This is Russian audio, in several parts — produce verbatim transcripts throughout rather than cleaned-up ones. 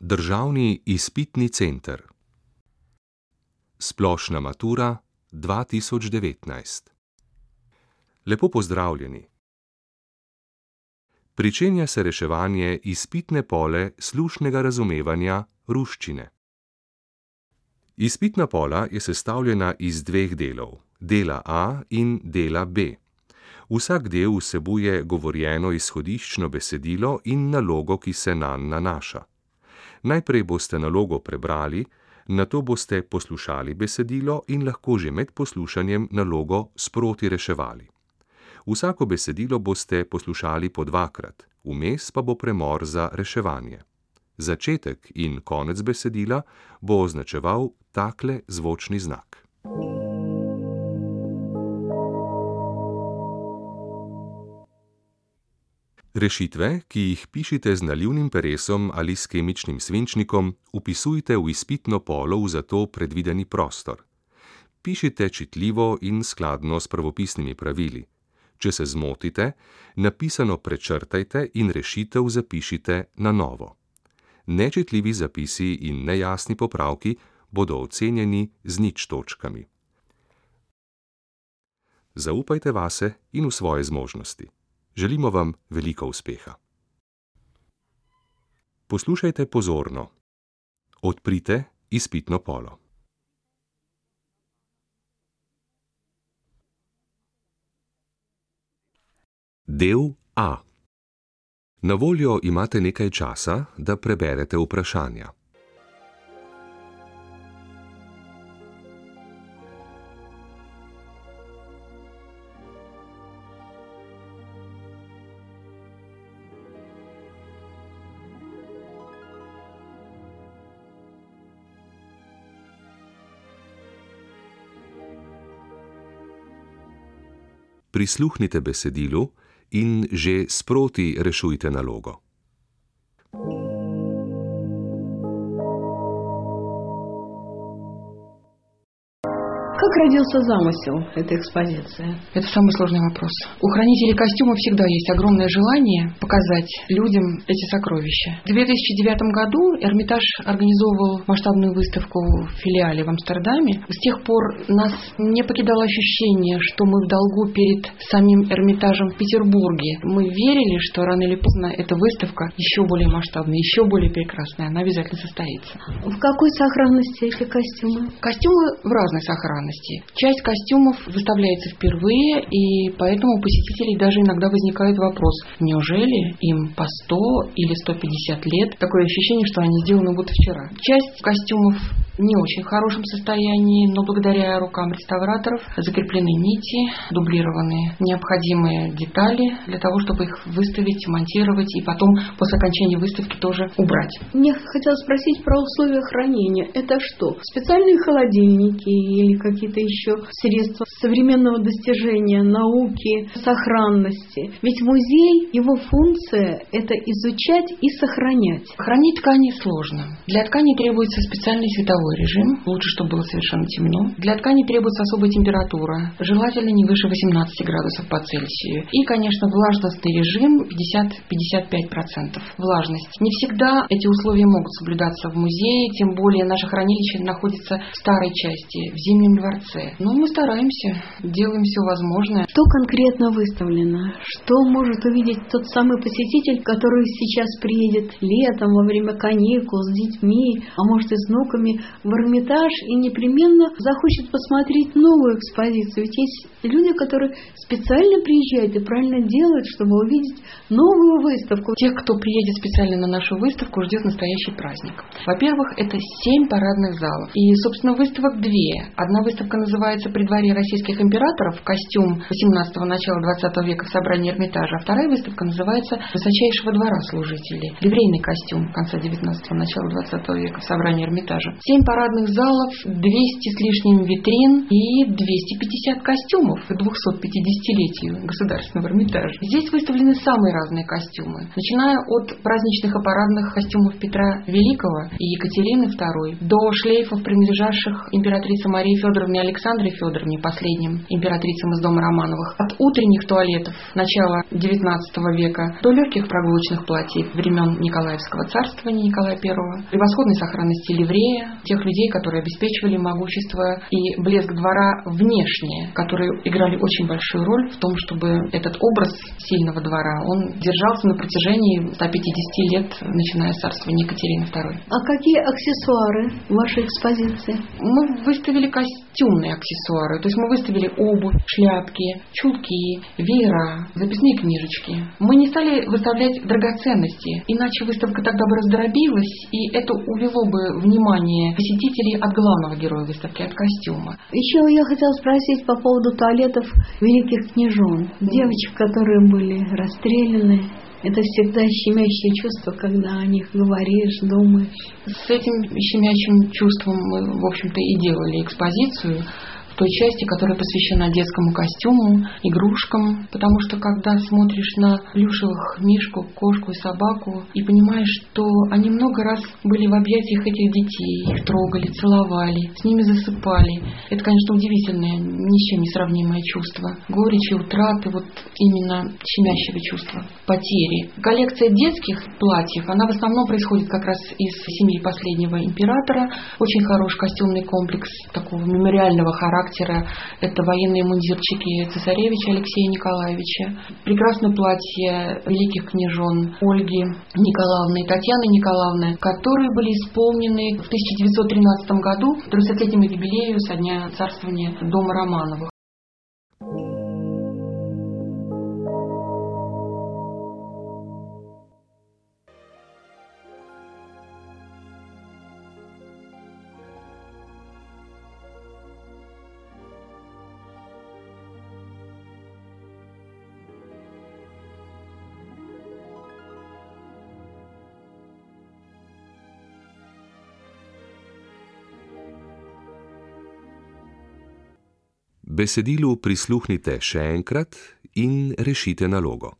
Državni izpitni center. Splošna matura dva tisoč devetnajst. Lepo pozdravljeni. Pričenja se reševanje izpitne pole slušnega razumevanja ruščine. Izpitna pola je sestavljena iz dveh delov, dela A in dela B. Vsak del vsebuje govorjeno izhodiščno besedilo in nalogo, ki se nanj nanaša. Najprej boste nalogo prebrali, nato boste poslušali besedilo in lahko že med poslušanjem nalogo sproti reševali. Vsako besedilo boste poslušali po dvakrat, vmes pa bo premor za reševanje. Začetek in konec besedila bo označeval takle zvočni znak. Rešitve, ki jih pišite z nalivnim peresom ali s kemičnim svinčnikom, vpisujte v izpitno polo v za to predvideni prostor. Pišite čitljivo in skladno s pravopisnimi pravili. Če se zmotite, napisano prečrtajte in rešitev zapišite na novo. Nečitljivi zapisi in nejasni popravki bodo ocenjeni z nič točkami. Zaupajte vase in v svoje zmožnosti. Želimo vam veliko uspeha. Poslušajte pozorno. Odprite izpitno polo. Del A. Na voljo imate nekaj časa, da preberete vprašanja. Prisluhnite besedilu in že sproti rešujte nalogo. Как родился замысел этой экспозиции? Это самый сложный вопрос. У хранителей костюмов всегда есть огромное желание показать людям эти сокровища. В две тысячи девятом году Эрмитаж организовывал масштабную выставку в филиале в Амстердаме. С тех пор нас не покидало ощущение, что мы в долгу перед самим Эрмитажем в Петербурге. Мы верили, что рано или поздно эта выставка еще более масштабная, еще более прекрасная, она обязательно состоится. В какой сохранности эти костюмы? Костюмы в разной сохранности. Часть костюмов выставляется впервые, и поэтому у посетителей даже иногда возникает вопрос, неужели им по сто или сто пятьдесят лет? Такое ощущение, что они сделаны будто вчера. Часть костюмов не очень в хорошем состоянии, но благодаря рукам реставраторов закреплены нити, дублированы необходимые детали для того, чтобы их выставить, монтировать и потом после окончания выставки тоже убрать. Мне хотелось спросить про условия хранения. Это что? Специальные холодильники или какие-то еще средства современного достижения, науки, сохранности? Ведь музей, его функция – это изучать и сохранять. Хранить ткани сложно. Для ткани требуется специальный световой режим, лучше, чтобы было совершенно темно. Для ткани требуется особая температура, желательно не выше восемнадцати градусов по Цельсию. И, конечно, влажностный режим пятьдесят - пятьдесят пять процентов влажность. Не всегда эти условия могут соблюдаться в музее, тем более наше хранилище находится в старой части, в Зимнем дворце. Но мы стараемся, делаем все возможное. Что конкретно выставлено? Что может увидеть тот самый посетитель, который сейчас приедет летом, во время каникул, с детьми, а может и с внуками, в Эрмитаж и непременно захочет посмотреть новую экспозицию. Ведь есть люди, которые специально приезжают и правильно делают, чтобы увидеть новую выставку. Тех, кто приедет специально на нашу выставку, ждет настоящий праздник. Во-первых, это семь парадных залов. И, собственно, выставок две. Одна выставка называется «При дворе российских императоров. Костюм восемнадцатого начала двадцатого века в собрании Эрмитажа». А вторая выставка называется «Высочайшего двора служителей. Ливрейный костюм конца девятнадцатого начала двадцатого века в собрании Эрмитажа». Семь семь парадных залов, двести с лишним витрин и двести пятьдесят костюмов к двухсотпятидесятилетию Государственного Эрмитажа. Здесь выставлены самые разные костюмы, начиная от праздничных и парадных костюмов Петра Великого и Екатерины Второй до шлейфов, принадлежавших императрице Марии Федоровне и Александре Федоровне, последним императрицам из дома Романовых, от утренних туалетов начала девятнадцатого века до легких прогулочных платьев времен Николаевского царствования Николая Первого, превосходной сохранности ливрея, тех людей, которые обеспечивали могущество и блеск двора внешне, которые играли очень большую роль в том, чтобы этот образ сильного двора, он держался на протяжении ста пятидесяти лет, начиная с царствования Екатерины Второй. А какие аксессуары в вашей экспозиции? Мы выставили костюмные аксессуары, то есть мы выставили обувь, шляпки, чулки, веера, записные книжечки. Мы не стали выставлять драгоценности, иначе выставка тогда бы раздробилась, и это увело бы внимание посетителей от главного героя выставки, от костюма. Еще я хотела спросить по поводу туалетов великих княжон, девочек, которые были расстреляны. Это всегда щемящее чувство, когда о них говоришь, думаешь. С этим щемящим чувством мы, в общем-то, и делали экспозицию в той части, которая посвящена детскому костюму, игрушкам, потому что когда смотришь на плюшевых мишку, кошку и собаку и понимаешь, что они много раз были в объятиях этих детей, их трогали, целовали, с ними засыпали. Это, конечно, удивительное, ни с чем не сравнимое чувство. Горечи, утраты, вот именно щемящего чувства, потери. Коллекция детских платьев, она в основном происходит как раз из семьи последнего императора. Очень хороший костюмный комплекс такого мемориального характера. Это военные мундирчики цесаревича Алексея Николаевича, прекрасное платье великих княжон Ольги Николаевны и Татьяны Николаевны, которые были исполнены в тысяча девятьсот тринадцатом году, тридцатилетнему юбилею со дня царствования дома Романовых. Besedilu prisluhnite še enkrat in rešite nalogo.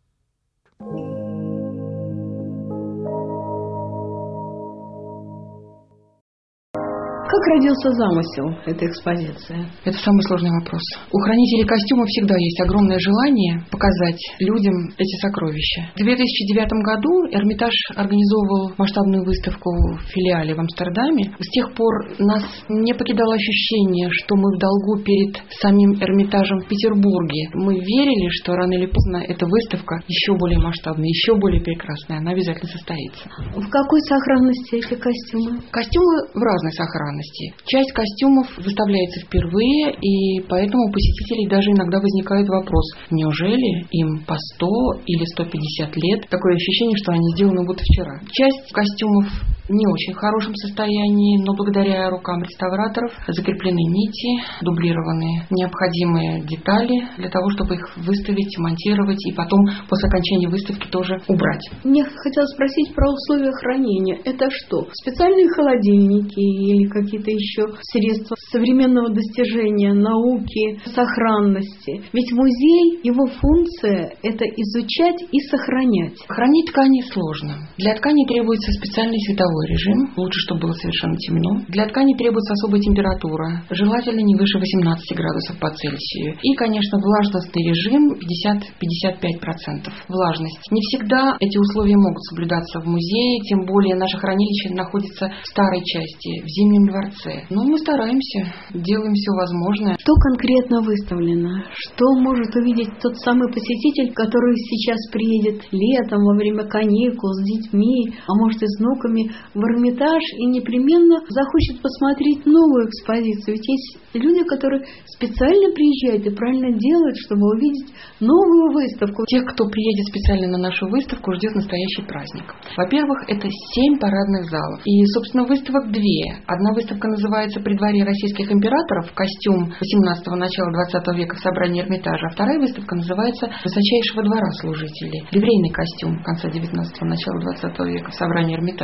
Как родился замысел этой экспозиции? Это самый сложный вопрос. У хранителей костюмов всегда есть огромное желание показать людям эти сокровища. В две тысячи девятом году Эрмитаж организовывал масштабную выставку в филиале в Амстердаме. С тех пор нас не покидало ощущение, что мы в долгу перед самим Эрмитажем в Петербурге. Мы верили, что рано или поздно эта выставка еще более масштабная, еще более прекрасная, она обязательно состоится. В какой сохранности эти костюмы? Костюмы в разной сохранности. Часть костюмов выставляется впервые, и поэтому у посетителей даже иногда возникает вопрос, неужели им по сто или сто пятьдесят лет? Такое ощущение, что они сделаны будто вчера. Часть костюмов не очень в хорошем состоянии, но благодаря рукам реставраторов закреплены нити, дублированы необходимые детали для того, чтобы их выставить, монтировать и потом после окончания выставки тоже убрать. Мне хотелось спросить про условия хранения. Это что? Специальные холодильники или какие-то еще средства современного достижения, науки, сохранности? Ведь музей, его функция – это изучать и сохранять. Хранить ткани сложно. Для ткани требуется специальный световой режим, лучше, чтобы было совершенно темно. Для ткани требуется особая температура, желательно не выше восемнадцати градусов по Цельсию. И, конечно, влажностный режим пятьдесят - пятьдесят пять процентов влажность. Не всегда эти условия могут соблюдаться в музее, тем более наше хранилище находится в старой части, в Зимнем дворце. Но мы стараемся, делаем все возможное. Что конкретно выставлено? Что может увидеть тот самый посетитель, который сейчас приедет летом, во время каникул, с детьми, а может и с внуками, в Эрмитаж и непременно захочет посмотреть новую экспозицию? Ведь есть люди, которые специально приезжают и правильно делают, чтобы увидеть новую выставку. Тех, кто приедет специально на нашу выставку, ждет настоящий праздник. Во-первых, это семь парадных залов. И, собственно, выставок две. Одна выставка называется «При дворе российских императоров. Костюм восемнадцатого начала двадцатого века в собрании Эрмитажа». А вторая выставка называется «Высочайшего двора служителей. Ливрейный костюм конца девятнадцатого начала двадцатого века в собрании Эрмитажа». Семь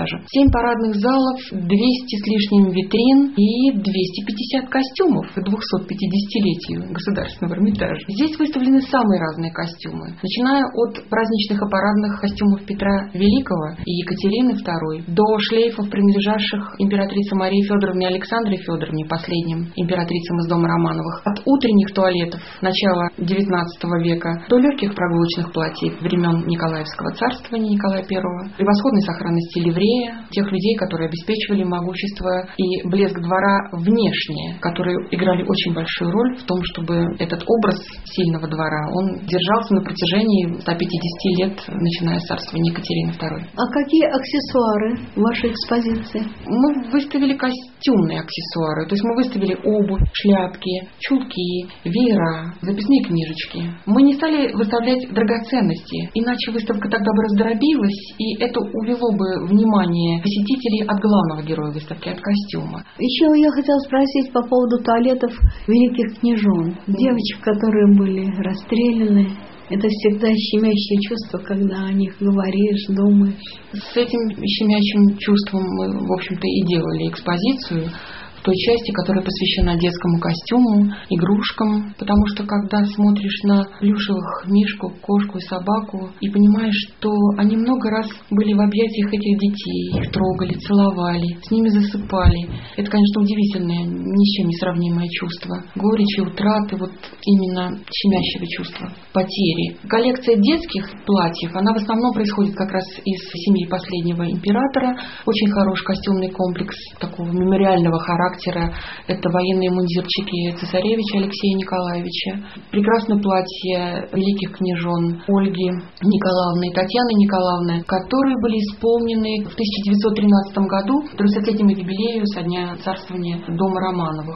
семь парадных залов, двести с лишним витрин и двести пятьдесят костюмов к двухсотпятидесятилетию Государственного Эрмитажа. Здесь выставлены самые разные костюмы, начиная от праздничных и парадных костюмов Петра Великого и Екатерины Второй до шлейфов, принадлежавших императрице Марии Федоровне и Александре Федоровне, последним императрицам из дома Романовых, от утренних туалетов начала девятнадцатого века до легких прогулочных платьев времен Николаевского царствования Николая Первого, превосходной сохранности ливрея, тех людей, которые обеспечивали могущество и блеск двора внешне, которые играли очень большую роль в том, чтобы этот образ сильного двора, он держался на протяжении ста пятидесяти лет, начиная с царствования Екатерины Второй. А какие аксессуары в вашей экспозиции? Мы выставили костюмные аксессуары, то есть мы выставили обувь, шляпки, чулки, веера, записные книжечки. Мы не стали выставлять драгоценности, иначе выставка тогда бы раздробилась, и это увело бы внимание посетителей от главного героя выставки, от костюма. Еще я хотела спросить по поводу туалетов великих княжон, девочек, которые были расстреляны. Это всегда щемящее чувство, когда о них говоришь, думаешь. С этим щемящим чувством мы, в общем-то, и делали экспозицию в той части, которая посвящена детскому костюму, игрушкам, потому что когда смотришь на плюшевых мишку, кошку и собаку и понимаешь, что они много раз были в объятиях этих детей, их трогали, целовали, с ними засыпали. Это, конечно, удивительное, ни с чем не сравнимое чувство. Горечи, утраты, вот именно щемящего чувства, потери. Коллекция детских платьев, она в основном происходит как раз из семьи последнего императора. Очень хороший костюмный комплекс такого мемориального характера. Это военные мундирчики цесаревича Алексея Николаевича, прекрасное платье великих княжон Ольги Николаевны и Татьяны Николаевны, которые были исполнены в тысяча девятьсот тринадцатом году, тридцатилетнему юбилею со дня царствования дома Романовых.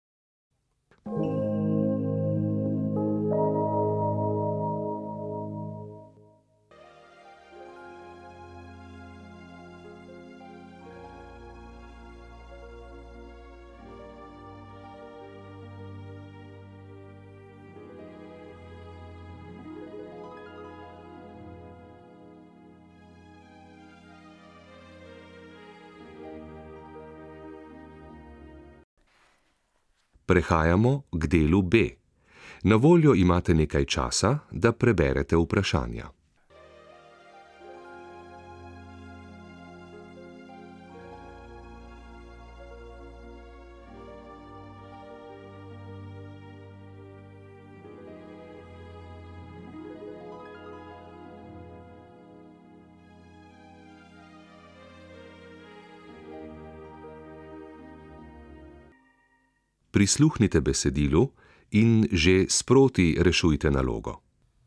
Prehajamo k delu B. Na voljo imate nekaj časa, da preberete vprašanja. Prisluhnite besedilu in že sproti rešujte nalogo.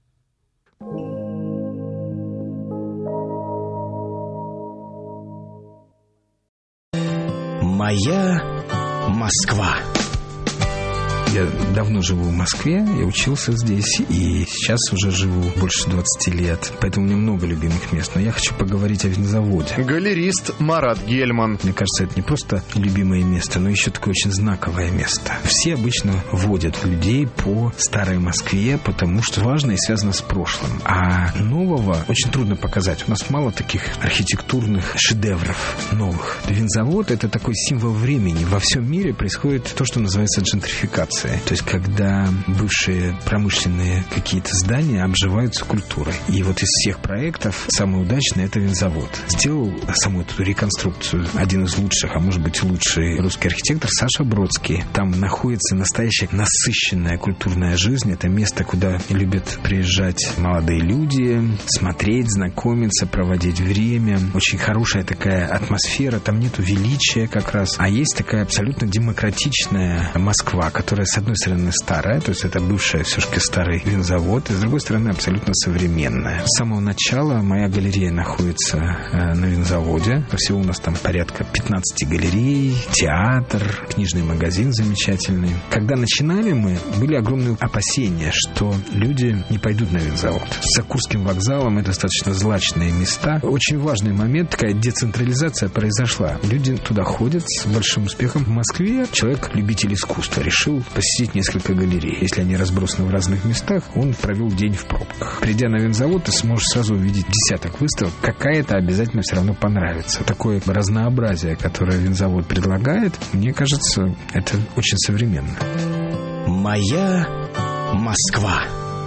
Моя Москва. Я давно живу в Москве, я учился здесь, и сейчас уже живу больше двадцати лет, поэтому у меня много любимых мест. Но я хочу поговорить о винзаводе. Галерист Марат Гельман. Мне кажется, это не просто любимое место, но еще такое очень знаковое место. Все обычно водят людей по старой Москве, потому что важно и связано с прошлым. А нового очень трудно показать. У нас мало таких архитектурных шедевров новых. Винзавод — это такой символ времени. Во всем мире происходит то, что называется джентрификация. То есть, когда бывшие промышленные какие-то здания обживаются культурой. И вот из всех проектов самый удачный — это винзавод. Сделал саму эту реконструкцию один из лучших, а может быть лучший русский архитектор Саша Бродский. Там находится настоящая насыщенная культурная жизнь. Это место, куда любят приезжать молодые люди, смотреть, знакомиться, проводить время. Очень хорошая такая атмосфера. Там нету величия как раз, а есть такая абсолютно демократичная Москва, которая, с одной стороны, старая, то есть это бывшая все-таки старый винзавод, и с другой стороны, абсолютно современная. С самого начала моя галерея находится э, на винзаводе. Всего у нас там порядка пятнадцати галерей, театр, книжный магазин замечательный. Когда начинали мы, были огромные опасения, что люди не пойдут на винзавод. За Курским вокзалом это достаточно злачные места. Очень важный момент, такая децентрализация произошла. Люди туда ходят с большим успехом. В Москве человек, любитель искусства, решил посетить несколько галерей. Если они разбросаны в разных местах, он провел день в пробках. Придя на винзавод, ты сможешь сразу увидеть десяток выставок. Какая-то обязательно все равно понравится. Такое разнообразие, которое винзавод предлагает, мне кажется, это очень современно. Моя Москва.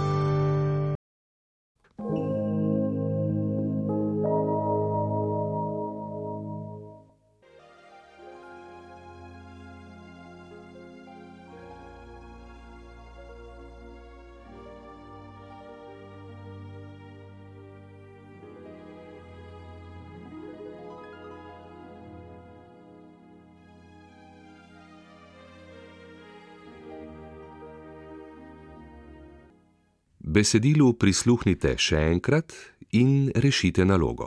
Besedilu prisluhnite še enkrat in rešite nalogo.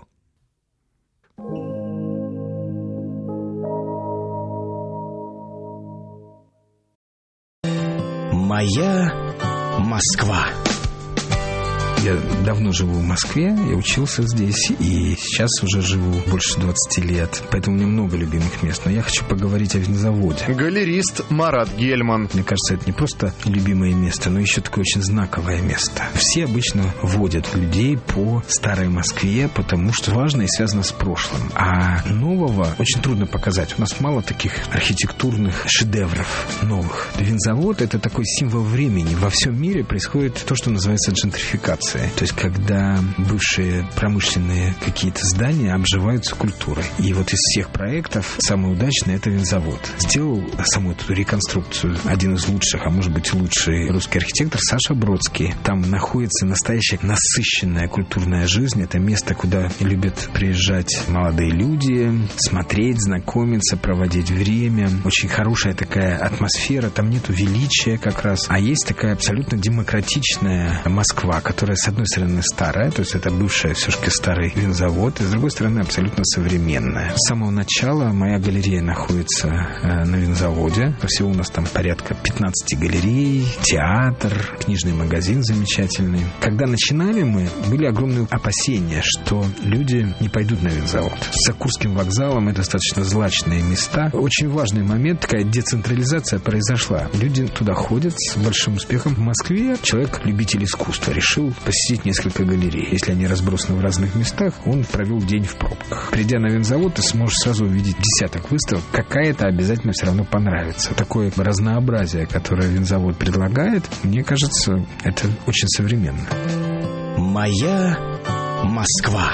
Моя Москва. Я давно живу в Москве, я учился здесь, и сейчас уже живу больше двадцати лет, поэтому у меня много любимых мест. Но я хочу поговорить о винзаводе. Галерист Марат Гельман. Мне кажется, это не просто любимое место, но еще такое очень знаковое место. Все обычно водят людей по старой Москве, потому что важно и связано с прошлым. А нового очень трудно показать. У нас мало таких архитектурных шедевров новых. Винзавод — это такой символ времени. Во всем мире происходит то, что называется джентрификация. То есть, когда бывшие промышленные какие-то здания обживаются культурой. И вот из всех проектов самый удачный — это винзавод. Сделал саму эту реконструкцию один из лучших, а может быть лучший русский архитектор Саша Бродский. Там находится настоящая насыщенная культурная жизнь. Это место, куда любят приезжать молодые люди, смотреть, знакомиться, проводить время. Очень хорошая такая атмосфера. Там нету величия как раз, а есть такая абсолютно демократичная Москва, которая, с одной стороны, старая, то есть это бывшая все-таки старый винзавод, и с другой стороны, абсолютно современная. С самого начала моя галерея находится э, на винзаводе. Всего у нас там порядка пятнадцати галерей, театр, книжный магазин замечательный. Когда начинали мы, были огромные опасения, что люди не пойдут на винзавод. С Курским вокзалом это достаточно злачные места. Очень важный момент, такая децентрализация произошла. Люди туда ходят с большим успехом. В Москве человек, любитель искусства, решил посетить несколько галерей. Если они разбросаны в разных местах, он провел день в пробках. Придя на винзавод, ты сможешь сразу увидеть десяток выставок. Какая-то обязательно все равно понравится. Такое разнообразие, которое винзавод предлагает, мне кажется, это очень современно. Моя Москва.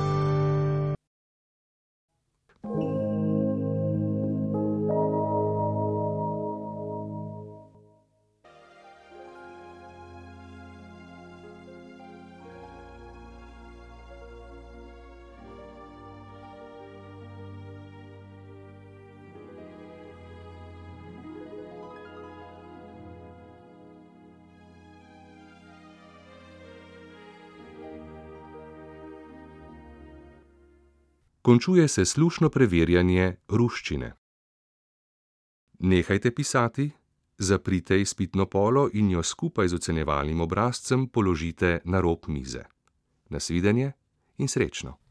Končuje se slušno preverjanje ruščine. Nehajte pisati, zaprite izpitno polo in jo skupaj z ocenjevalnim obrazcem položite na rob mize. Nasvidenje in srečno!